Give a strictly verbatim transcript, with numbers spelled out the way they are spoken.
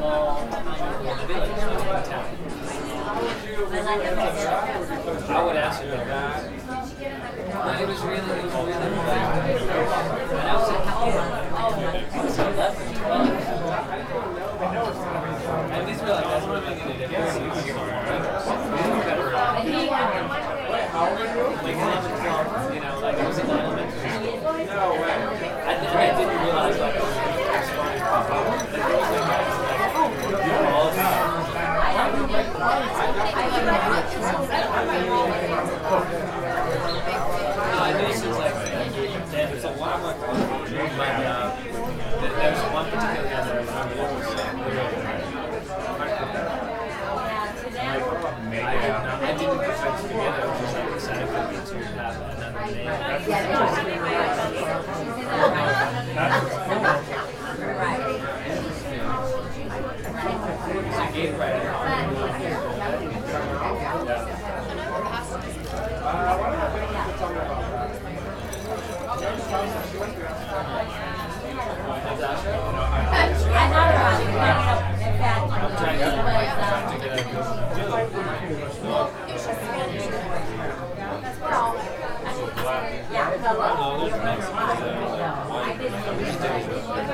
small village in town. I would ask her that. But it was really, it was really like, and I was like, how old? I was eleven, twelve. And these were like, that's what I'm going to do. Like eleven, twelve, you know, like it was in elementary school. No way. I, th- I didn't realize like I was responding to like there was like guys like all the time. No, I knew since like there's a lot of like but uh, there's one particular guy that I remember that was I, I didn't put things together. I was just like excited for me to have another name. It's a gate writer. I'm trying to get a Yeah, hello.